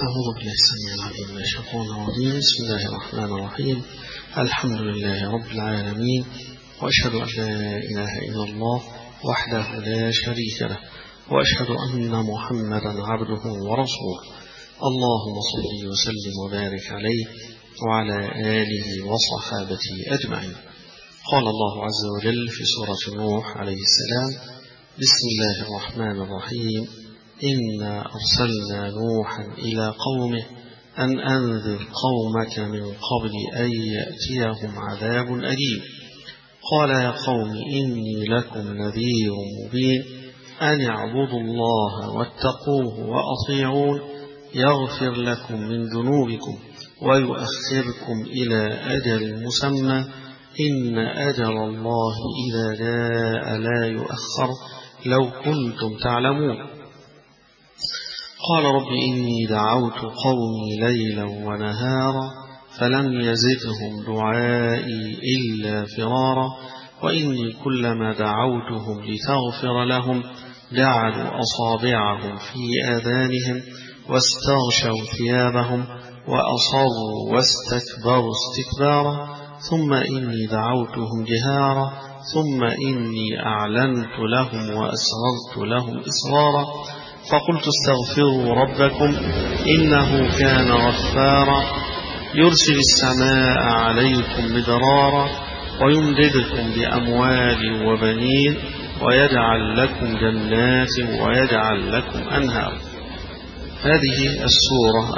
أعوذ بالله السميع العليم من الشيطان الرجيم. بسم الله الرحمن الرحيم. الحمد لله رب العالمين، وأشهد أن لا إله إلا الله وحده لا شريك له، وأشهد أن محمدا عبده ورسوله. اللهم صل وسلم وبارك عليه وعلى آله وصحابته أجمعين. قال الله عز وجل في سورة نوح عليه السلام: بسم الله الرحمن الرحيم. إنا أرسلنا نوحا إلى قومه أن أنذر قومك من قبل أن يأتيهم عذاب أليم. قال يا قوم إني لكم نذير مبين، أن اعبدوا الله واتقوه وأطيعون، يغفر لكم من ذنوبكم ويؤخركم إلى أجل مسمى، إن أجل الله إذا جاء لا يؤخر لو كنتم تعلمون. قال رب إني دعوت قومي ليلا ونهارا فلم يزدهم دعائي إلا فرارا، وإني كلما دعوتهم لتغفر لهم جعلوا أصابعهم في آذانهم واستغشوا ثيابهم وأصروا واستكبروا استكبارا، ثم إني دعوتهم جهارا ثم إني أعلنت لهم وأسررت لهم إسرارا، فقلت استغفروا ربكم إنه كان غفارا، يرسل السماء عليكم مدرارا ويمددكم بأموال وبنين ويجعل لكم جنات ويجعل لكم أنهار. هذه السورة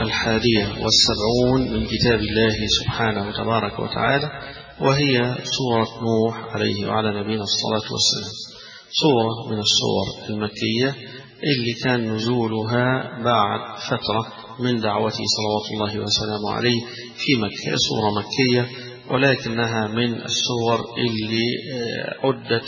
71 من كتاب الله سبحانه وتبارك وتعالى، وهي سورة نوح عليه وعلى نبينا الصلاة والسلام. سورة من السور المكية اللي كان نزولها بعد فترة من دعوته صلوات الله وسلامه عليه في مكة. سورة مكية، ولكنها من السور اللي عدت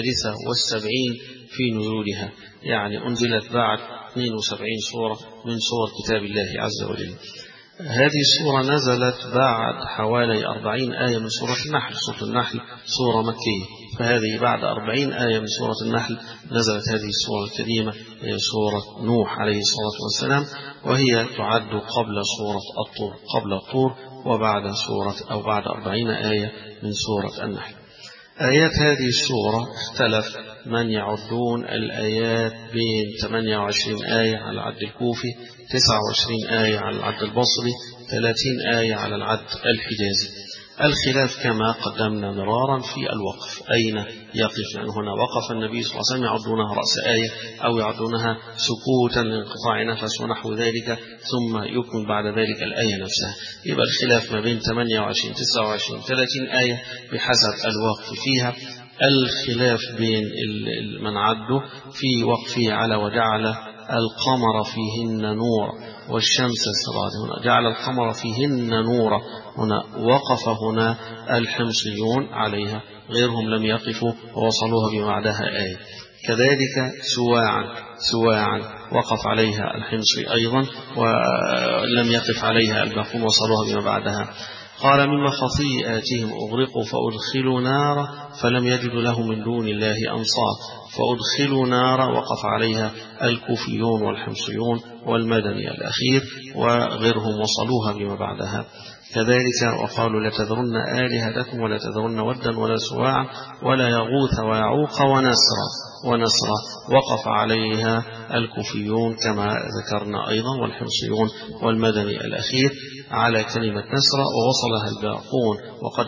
73 في نزولها، يعني أنزلت بعد 72 سورة من سور كتاب الله عز وجل. هذه السورة نزلت بعد حوالي 40 آية من سورة النحل. سورة النحل سورة مكية، فهذه بعد 40 آية من سورة النحل نزلت هذه السورة الكريمة، هي سورة نوح عليه الصلاة والسلام، وهي تعد قبل سورة الطور، قبل الطور وبعد سورة أو بعد 40 آية من سورة النحل. آيات هذه السورة اختلف من يعدون الآيات بين 28 آية على العد الكوفي، 29 آية على العد البصري، 30 آية على العد الحجازي. الخلاف كما قدمنا مرارا في الوقف، أين يقف، يعني هنا وقف النبي صلى الله عليه وسلم يعدونها رأس آية أو يعدونها سكوتا لانقطاع نفس ونحو ذلك، ثم يكمل بعد ذلك الآية نفسها. يبقى الخلاف ما بين 28 29 30 آية بحسب الوقف فيها. الخلاف بين من عده في وقفه على وجعل القمر فيهن نورا والشمس سراجا، هنا جعل القمر فيهن نورا، هنا وقف هنا الحمصيون عليها، غيرهم لم يقفوا ووصلوها بمعدها آية. كذلك سواعا وقف عليها الحمصي أيضا ولم يقف عليها الباقون وصلوها بما بعدها. قال مما خطيئاتهم أغرقوا فأدخلوا نارا فلم يجدوا لهم من دون الله أنصار، فأدخلوا نارا وقف عليها الكوفيون والحمصيون والمدني الأخير وغيرهم وصلوها بما بعدها. كذلك وقالوا لتذرن آلهتكم ولا تذرن ودا ولا سواعا ولا يغوث ويعوق ونسرا وقف عليها الكوفيون كما ذكرنا أيضا والحمصيون والمدني الأخير على كلمة نسرا، ووصلها الباقون وقد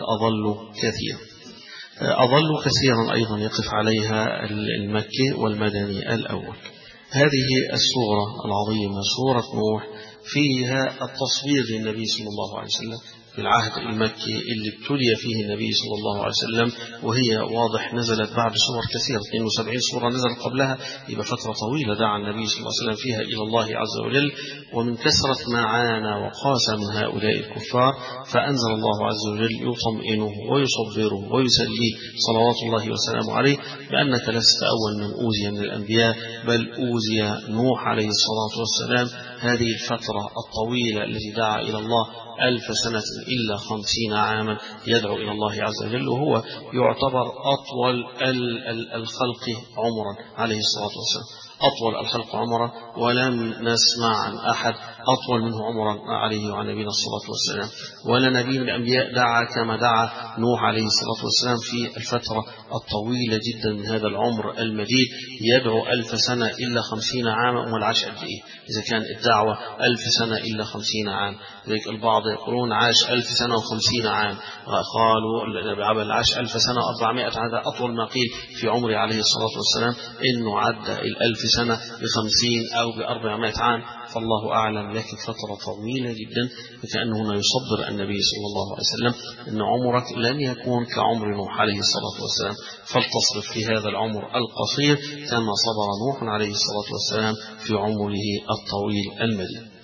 أضلوا كثيرا أيضا يقف عليها المكي والمدني الأول. هذه السورة العظيمة سورة نوح فيها التصوير للنبي صلى الله عليه وسلم في العهد المكي اللي ابتلي فيه النبي صلى الله عليه وسلم، وهي واضح نزلت بعد سور كثيرة، 72 سورة نزلت قبلها، يبقى فترة طويلة دعا النبي صلى الله عليه وسلم فيها إلى الله عز وجل. ومن كثرة ما عانى وقاس من هؤلاء الكفار فأنزل الله عز وجل يطمئنه ويصبره ويسليه صلوات الله وسلامه عليه بأنك لست أول من أوذي من الأنبياء، بل أوذي نوح عليه الصلاة والسلام هذه الفترة الطويلة التي دعا إلى الله 1000 سنة إلا 50 عاما يدعو إلى الله عز وجل، وهو يعتبر أطول الخلق عمرا عليه الصلاة والسلام، أطول الخلق عمرا، ولم نسمع عن أحد أطول منه عمرا عليه وعلى نبينا الصلاة والسلام، ولا نبي من الأنبياء دعا كما دعا نوح عليه الصلاة والسلام في الفترة الطويلة جدا من هذا العمر المديد، يدعو 1000 سنة إلا 50 عاما. والعاش قد إيه إذا كان الدعوة 1000 سنة إلا 50 عام؟ لذلك البعض يقولون عاش 1000 سنة و50 عام، قالوا العاش 1000 سنة و400، هذا أطول ما قيل في عمره عليه الصلاة والسلام، إنه عدى 1000 سنة ب50 أو ب400 عام، فالله أعلم. لكن فترة طويلة جدا، فكأنه هنا يصبر النبي صلى الله عليه وسلم أن عمرك لن يكون كعمر نوح عليه الصلاة والسلام، فلتصبر في هذا العمر القصير كما صبر نوح عليه الصلاة والسلام في عمره الطويل المديد.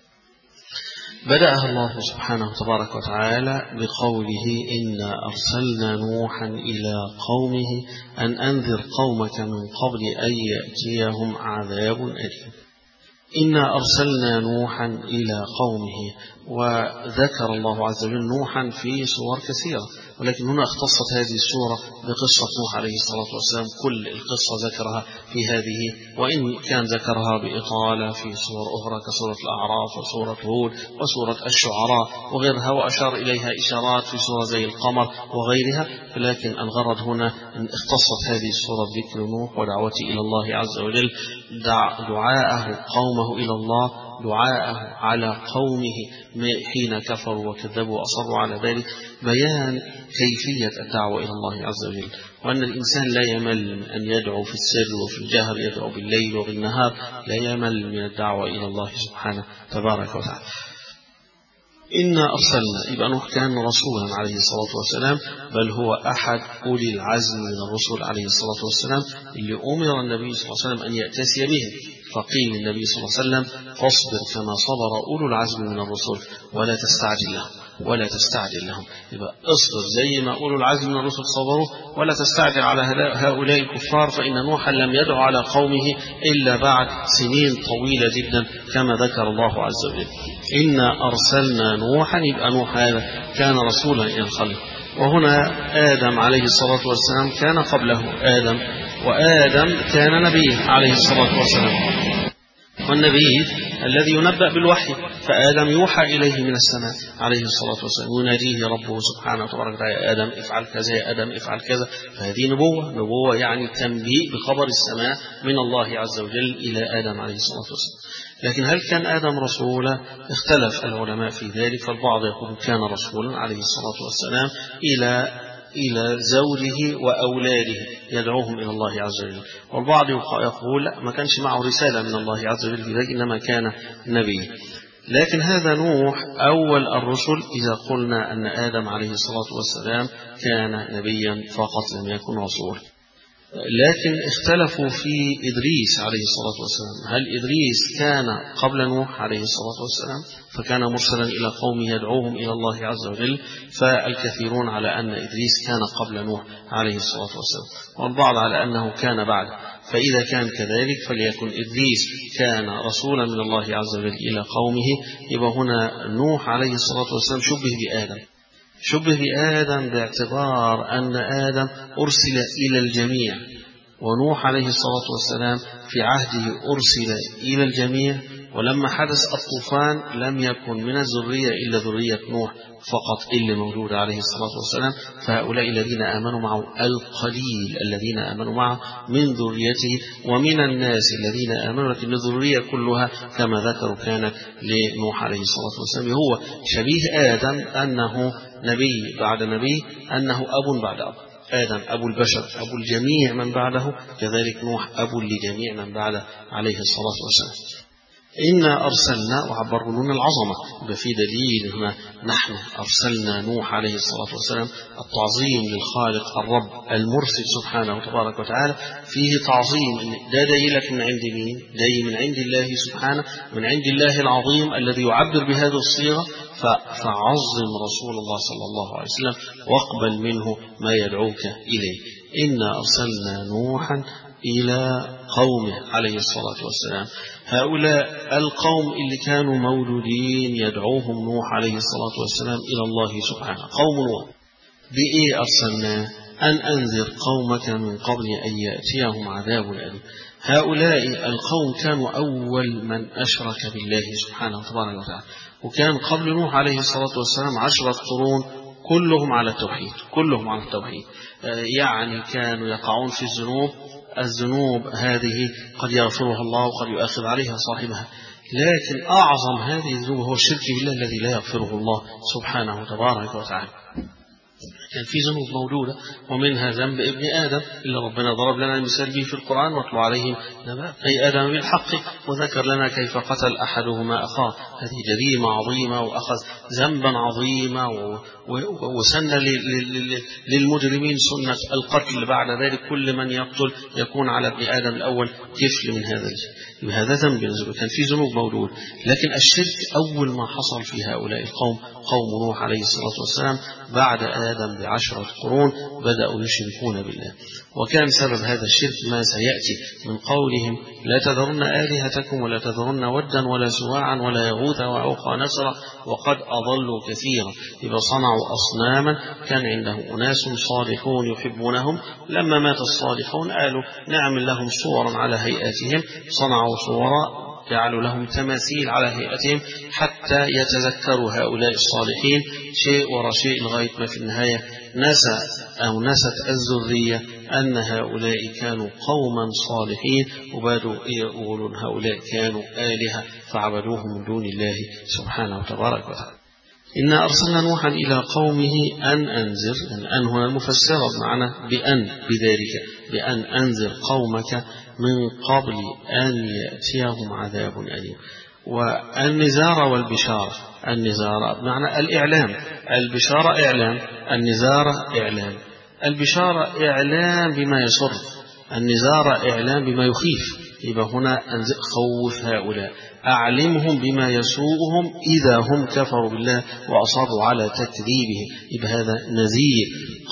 بدأها الله سبحانه تبارك وتعالى بقوله: إنا أرسلنا نوحا إلى قومه أن أنذر قومك من قبل أن يأتيهم عذاب أليم. إنا أرسلنا نوحا إلى قومه، وذكر الله عز وجل نوحا في سور كثيرة، ولكن هنا اختصت هذه السورة بقصة نوح عليه الصلاة والسلام. كل القصة ذكرها في هذه، وإن كان ذكرها بإطالة في سور أخرى كسورة الأعراف وسورة هود وسورة الشعراء وغيرها، وأشار إليها إشارات في سورة زي القمر وغيرها، لكن الغرض هنا أن اختصت هذه السورة بذكر نوح ودعوته إلى الله عز وجل، دعاءه قومه إلى الله، دعاءه على قومه حين كفروا وكذبوا وأصروا على ذلك، بيان كيفية الدعوة إلى الله عز وجل، وأن الإنسان لا يمل أن يدعو في السر وفي الجهر، يدعو بالليل وبالنهار، لا يمل من الدعوة إلى الله سبحانه تبارك وتعالى. إنا أرسلنا، يبقى نوح كان رسولا عليه الصلاة والسلام، بل هو أحد أولي العزم من الرسل عليه الصلاة والسلام، اللي أمر النبي صلى الله عليه وسلم أن يأتسي بهم، فقيل للنبي صلى الله عليه وسلم: فاصبر كما صبر أولو العزم من الرسل ولا تستعجل لهم، ولا تستعجل لهم. يبقى اصبر زي ما أولو العزم من الرسل صبروا، ولا تستعجل على هؤلاء الكفار، فإن نوحا لم يدعو على قومه إلا بعد سنين طويلة جدا كما ذكر الله عز وجل. إنا أرسلنا نوحا، يبقى نوح هذا كان رسولا إلى الخلق، وهنا آدم عليه الصلاة والسلام كان قبله آدم، وآدم كان نبي عليه الصلاة والسلام، والنبي الذي ينبأ بالوحي، فآدم يوحى إليه من السماء عليه الصلاة والسلام، يناديه ربه سبحانه وتعالى: يا آدم افعل كذا، يا آدم افعل كذا. فهذه نبوة يعني تنبيه بخبر السماء من الله عز وجل إلى آدم عليه الصلاة والسلام. لكن هل كان آدم رسولا؟ اختلف العلماء في ذلك، فالبعض يقول كان رسولا عليه الصلاة والسلام إلى زوجه وأولاده يدعوهم إلى الله عز وجل، والبعض يقول لا، ما كانش معه رسالة من الله عز وجل في ذلك، إنما كان نبي. لكن هذا نوح أول الرسل إذا قلنا أن آدم عليه الصلاة والسلام كان نبيا فقط لم يكن رسول. لكن اختلفوا في إدريس عليه الصلاة والسلام، هل إدريس كان قبل نوح عليه الصلاة والسلام فكان مرسلا إلى قوم يدعوهم إلى الله عز وجل؟ فالكثيرون على أن إدريس كان قبل نوح عليه الصلاة والسلام، والبعض على أنه كان بعد. فإذا كان كذلك فليكن إدريس كان رسولا من الله عز وجل إلى قومه، يبقى هنا نوح عليه الصلاة والسلام شبه بآدم باعتبار أن آدم أرسل إلى الجميع، ونوح عليه الصلاة والسلام في عهده أرسل إلى الجميع، ولما حدث الطوفان لم يكن من الذرية إلا ذرية نوح فقط اللي موجود عليه الصلاة والسلام، فهؤلاء الذين آمنوا معه القليل الذين آمنوا معه من ذريته، ومن الناس الذين آمنوا، لكن الذرية كلها كما ذكروا كانت لنوح عليه الصلاة والسلام. هو شبيه آدم أنه نبي بعد نبي، أنه أب بعد أب، آدم أبو البشر، أبو الجميع من بعده، كذلك نوح أبو لجميع من بعده عليه الصلاة والسلام. إنا أرسلنا، وعبروا من العظمة، بفي دليل هنا نحن أرسلنا نوح عليه الصلاة والسلام، التعظيم للخالق الرب المرسل سبحانه وتبارك وتعالى، فيه تعظيم. ده دليلك من عند مين؟ دليل من عند الله سبحانه، من عند الله العظيم الذي يعبر بهذه الصيغة، فعظم رسول الله صلى الله عليه وسلم واقبل منه ما يدعوك إليه. إنا أرسلنا نوحا إلى قومه عليه الصلاة والسلام. هؤلاء القوم اللي كانوا مولودين يدعوهم نوح عليه الصلاة والسلام إلى الله سبحانه، قوم نوح. بإيه أرسلناه؟ أن أنذر قومك من قبل أن يأتيهم عذاب أليم. هؤلاء القوم كانوا أول من أشرك بالله سبحانه وتعالى، وكان قبل نوح عليه الصلاة والسلام 10 قرون كلهم على التوحيد، كلهم على التوحيد. يعني كانوا يقعون في الذنوب هذه قد يغفرها الله وقد يؤاخذ عليها صاحبها، لكن أعظم هذه الذنوب هو الشرك بالله الذي لا يغفره الله سبحانه تبارك وتعالى. كان في ذنوب موجودة ومنها ذنب ابن آدم اللي ربنا ضرب لنا المثال به في القرآن، واتلو عليهم نبأ أي آدم بالحق وذكر لنا كيف قتل أحدهما أخاه. هذه جريمة عظيمة وأخذ ذنبا عظيما وسن للمجرمين سنة القتل. بعد ذلك كل من يقتل يكون على ابن آدم الأول كفل من هذا الجزء. هذا ذنب كان في ذنوب موجود، لكن الشرك أول ما حصل في هؤلاء القوم قوم نوح عليه الصلاة والسلام بعد آدم ب10 قرون بدأوا يشركون بالله. وكان سبب هذا الشرك ما سيأتي من قولهم لا تذرن آلهتكم ولا تذرن ودا ولا سواعا ولا يغوث ويعوق ونسرا وقد أضلوا كثيرا. إذا صنعوا أصناما كان عندهم أناس صالحون يحبونهم، لما مات الصالحون قالوا نعمل لهم صورا على هيئاتهم، صنعوا صورا جعلوا لهم تماثيل على هيئتهم حتى يتذكروا هؤلاء الصالحين شيء وراء شيء لغاية ما في النهاية نست الذرية أن هؤلاء كانوا قوما صالحين، وبدوا يقولون هؤلاء كانوا آلهة فعبدوهم من دون الله سبحانه وتبارك وتعالى. إنا أرسلنا نوحا إلى قومه أن أنذر، أن هنا المفسرة بمعنى بأن أنذر قومك من قبل أن يأتيهم عذاب أليم. والنذار والبشارة، النذار بمعنى الإعلام، البشارة إعلام، النذار إعلام. البشارة إعلام بما يسر، النذار إعلام بما يخيف. يبقى هنا خوف هؤلاء، أعلمهم بما يسوءهم إذا هم كفروا بالله وأصروا على تكذيبه، يبقى هذا نذير.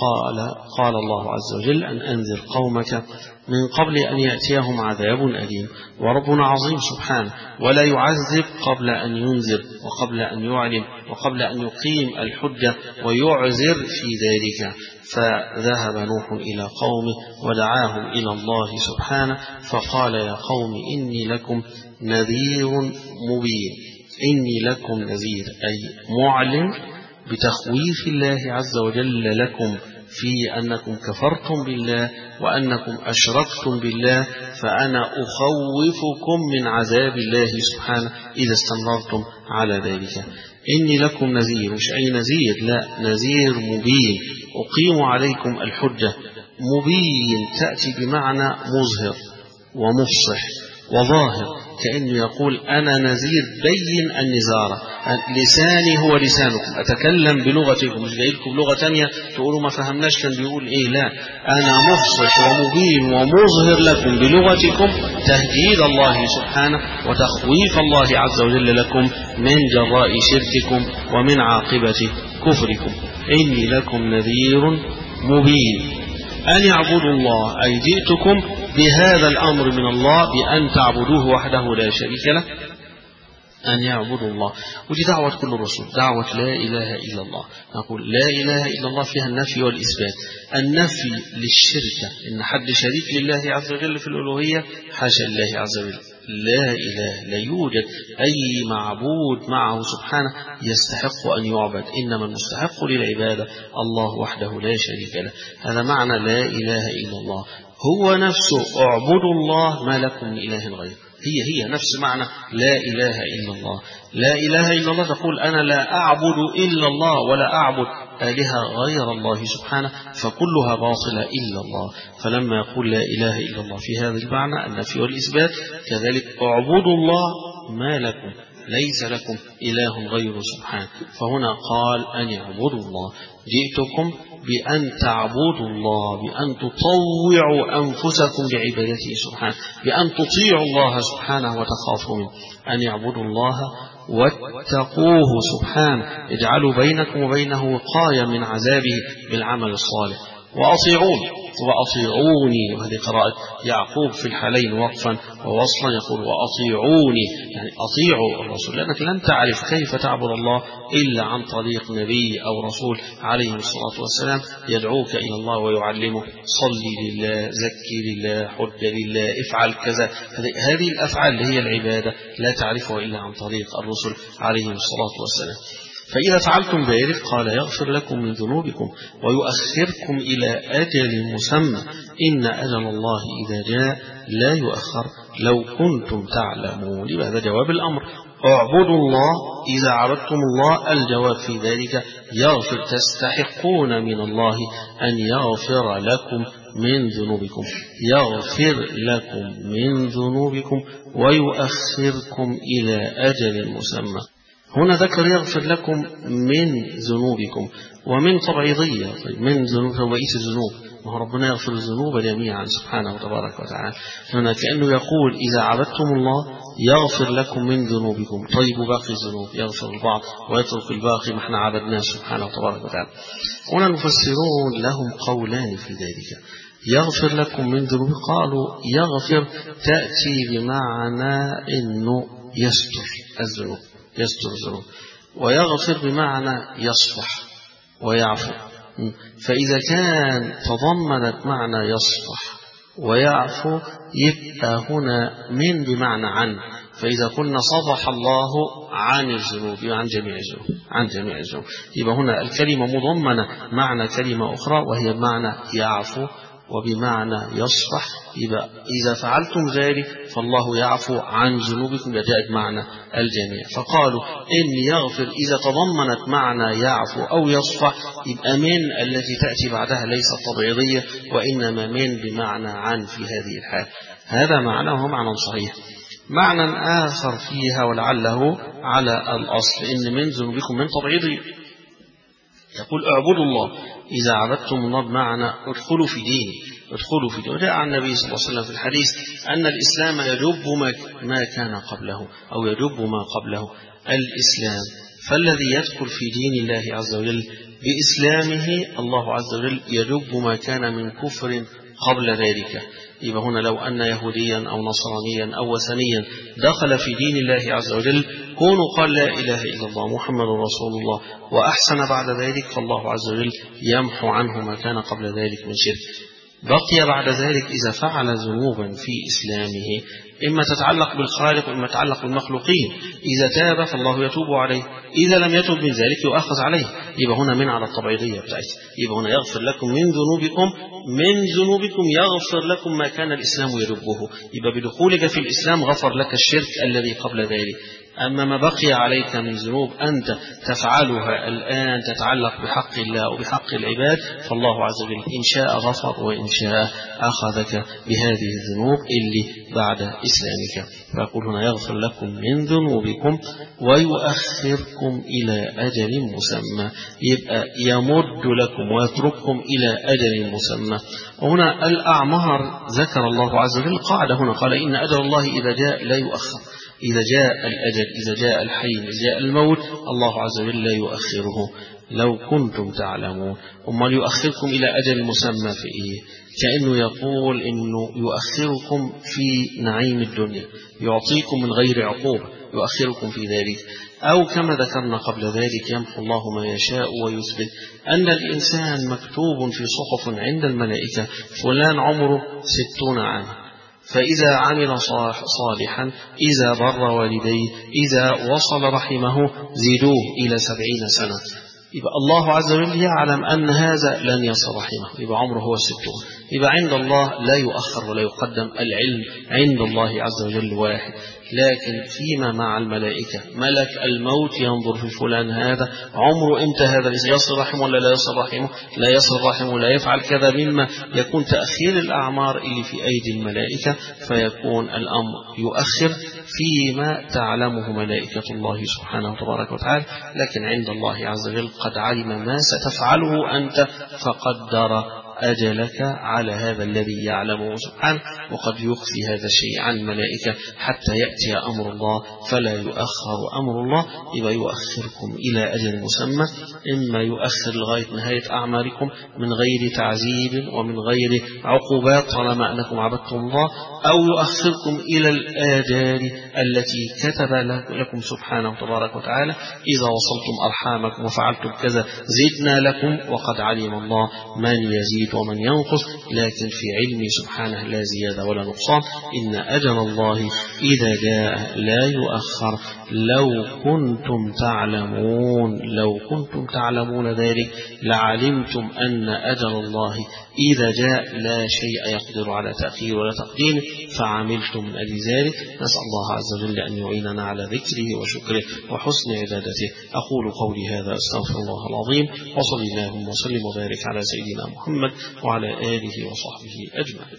قال الله عز وجل أن أنذر قومك من قبل أن يأتيهم عذاب أليم. وربنا عظيم سبحانه ولا يعذب قبل أن ينذر وقبل أن يعلم وقبل أن يقيم الحجة ويعذر في ذلك. فذهب نوح إلى قومه ودعاهم إلى الله سبحانه فقال يا قوم إني لكم نذير مبين. إني لكم نذير أي معلم بتخويف الله عز وجل لكم في أنكم كفرتم بالله وأنكم أشركتم بالله، فأنا أخوفكم من عذاب الله سبحانه إذا استمررتم على ذلك. إني لكم نذير، مش أي نذير، لا، نذير مبين أقيم عليكم الحجة. مبين تأتي بمعنى مظهر ومفصح وظاهر، كأنه يقول أنا نذير بين النذارة، لساني هو لسانكم، أتكلم بلغتكم، مش جايلكم بلغة تانية تقولوا ما فهمناش كان بيقول إيه، لا، أنا مفصح ومبين ومظهر لكم بلغتكم تهديد الله سبحانه وتخويف الله عز وجل لكم من جراء شرككم ومن عاقبة كفركم. إني لكم نذير مبين أن يعبدوا الله، أي جئتكم بهذا الأمر من الله بأن تعبدوه وحده لا شريك له، أن يعبدوا الله. ودي دعوة كل الرسل، دعوة لا إله إلا الله. نقول لا إله إلا الله فيها النفي والإثبات. النفي للشركة، إن حد شريك لله عز وجل في الألوهية، حاشا الله عز وجل، لا إله، لا يوجد أي معبود معه سبحانه يستحق أن يعبد، إنما المستحق للعبادة الله وحده لا شريك له. هذا معنى لا إله إلا الله، هو نفسه اعبدوا الله ما لكم من إله غيره، هي نفس معنى لا إله إلا الله. لا إله إلا الله تقول أنا لا أعبد إلا الله ولا أعبد آلهة غير الله سبحانه، فكلها باطلة إلا الله. فلما يقول لا إله إلا الله في هذا المعنى النفي والإثبات، كذلك اعبدوا الله ما لكم، ليس لكم إله غيره سبحانه. فهنا قال أن يعبدوا الله، جئتكم بأن تعبدوا الله، بأن تطوعوا أنفسكم بعبادته سبحانه، بأن تطيعوا الله سبحانه وتخافوا منه. أن يعبدوا الله واتقوه سبحانه، اجعلوا بينكم وبينه وقاية من عذابه بالعمل الصالح. وأطيعوني، وهذه قراءة يعقوب في الحالين وقفا ووصلا، يقول وأطيعوني، يعني أطيعوا الرسول، لأنك لن تعرف كيف تعبد الله إلا عن طريق نبي أو رسول عليه الصلاة والسلام يدعوك إلى الله ويعلمه صلي لله، زكي لله، حج لله، افعل كذا. هذه الأفعال اللي هي العبادة لا تعرفها إلا عن طريق الرسل عليهم الصلاة والسلام. فإذا فعلتم ذلك قال يغفر لكم من ذنوبكم ويؤخركم إلى أجل مسمى إن أجل الله إذا جاء لا يؤخر لو كنتم تعلمون. هذا جواب الأمر، اعبدوا الله. إذا عبدتم الله الجواب في ذلك يغفر، تستحقون من الله أن يغفر لكم من ذنوبكم، يغفر لكم من ذنوبكم ويؤخركم إلى أجل مسمى. هنا ذكر يغفر لكم من ذنوبكم ومن تبعيضية. طيب من ذنوب وبئيس الذنوب، ما ربنا يغفر الذنوب جميعا سبحانه وتبارك وتعالى. هنا كأنه يقول إذا عبدتم الله يغفر لكم من ذنوبكم. طيب باقي الذنوب يغفر البعض ويترك الباقي ما احنا عبدناه سبحانه وتبارك وتعالى. هنا المفسرون لهم قولان في ذلك. يغفر لكم من ذنوب، قالوا يغفر تأتي بمعنى إنه يستر الذنوب، يستر الذنوب، ويغفر بمعنى يصفح ويعفو. فإذا كان تضمنت معنى يصفح ويعفو يبقى هنا من بمعنى عن. فإذا قلنا صفح الله عن الذنوب عن جميع الذنوب، عن جميع الذنوب، يبقى هنا الكلمة مضمنة معنى كلمة أخرى وهي بمعنى يعفو وبمعنى يصفح. يبقى إذا فعلتم ذلك فالله يعفو عن ذنوبكم، جاءت معنى الجميع. فقالوا إن يغفر إذا تضمنت معنى يعفو أو يصفح يبقى من التي تأتي بعدها ليست تبعيضية وإنما من بمعنى عن في هذه الحال. هذا معناه معنى صحيح. معنى آخر فيها ولعله على الأصل إن من ذنوبكم من تبعيضية، يقول اعبدوا الله. إذا عبدتم الله بمعنى ادخلوا في دينه، ادخلوا في دينه. جاء عن النبي صلى الله عليه وسلم في الحديث أن الإسلام يجب ما كان قبله أو يجب ما قبله الإسلام. فالذي يدخل في دين الله عز وجل بإسلامه الله عز وجل يجب ما كان من كفر قبل ذلك. يبقى هنا لو أن يهوديا أو نصرانيا أو وثنيا دخل في دين الله عز وجل كونوا قال لا إله إلا الله محمد رسول الله وأحسن بعد ذلك، فالله عز وجل يمحو عنه ما كان قبل ذلك من شرك. بقي بعد ذلك إذا فعل ذنوبا في إسلامه إما تتعلق بالخالق وإما تتعلق بالمخلوقين، إذا تاب فالله يتوب عليه، إذا لم يتوب من ذلك يؤخذ عليه. يبقى هنا من على الطبيعية بتاعته. يبقى هنا يغفر لكم من ذنوبكم، من ذنوبكم يغفر لكم ما كان الإسلام يجبه. يبقى بدخولك في الإسلام غفر لك الشرك الذي قبل ذلك. أما ما بقي عليك من ذنوب أنت تفعلها الآن تتعلق بحق الله وبحق العباد، فالله عز وجل إن شاء غفر وإن شاء أخذك بهذه الذنوب اللي بعد إسلامك. فأقول هنا يغفر لكم من ذنوبكم ويؤخركم إلى أجل مسمى، يبقى يمد لكم ويترككم إلى أجل مسمى. وهنا الأعمار ذكر الله عز وجل قاعدة هنا، قال إن أجل الله إذا جاء لا يؤخر. إذا جاء الأجل، إذا جاء الحين، إذا جاء الموت، الله عز وجل لا يؤخره لو كنتم تعلمون. أما يؤخركم إلى أجل مسمى في إيه؟ كأنه يقول إنه يؤخركم في نعيم الدنيا، يعطيكم من غير عقوبة، يؤخركم في ذلك. أو كما ذكرنا قبل ذلك يمحو الله ما يشاء ويثبت، أن الإنسان مكتوب في صحف عند الملائكة فلان عمره 60 عاما، فإذا عمل صالحا، إذا بر والديه، إذا وصل رحمه زيدوه إلى 70 سنة. يبقى الله عز وجل يعلم أن هذا لن يصل رحمه، يبقى عمره هو 60. يبقى عند الله لا يؤخر ولا يقدم، العلم عند الله عز وجل واحد. لكن فيما مع الملائكة ملك الموت ينظر في فلان هذا عمره امتى، هذا يصل رحمه ولا لا يصل رحمه، لا يصل رحمه، لا يفعل كذا، مما يكون تأخير الأعمار اللي في أيدي الملائكة، فيكون الأمر يؤخر فيما تعلمه ملائكة الله سبحانه وتبارك وتعالى. لكن عند الله عز وجل قد علم ما ستفعله أنت فقدر أجلك على هذا الذي يعلمه سبحانه. وقد يخفي هذا الشيء عن الملائكة حتى يأتي أمر الله فلا يؤخر أمر الله. يبقى يؤخركم إلى أجل مسمى، إما يؤخر لغاية نهاية أعماركم من غير تعذيب ومن غير عقوبات طالما أنكم عبدتم الله، أو يؤخركم إلى الآجال التي كتب لكم سبحانه تبارك وتعالى. إذا وصلتم أرحامكم وفعلتم كذا زدنا لكم، وقد علم الله من يزيد ومن ينقص، لكن في علمه سبحانه لا زيادة ولا نقصان. إن أجل الله إذا جاء لا يؤخر. لو كنتم تعلمون ذلك لعلمتم أن أجل الله إذا جاء لا شيء يقدر على تأخير ولا تقديم، فعملتم من أجل ذلك. نسأل الله عز وجل أن يعيننا على ذكره وشكره وحسن عبادته. أقول قولي هذا أستغفر الله العظيم، وصلى اللهم وسلم وبارك على سيدنا محمد وعلى آله وصحبه أجمعين.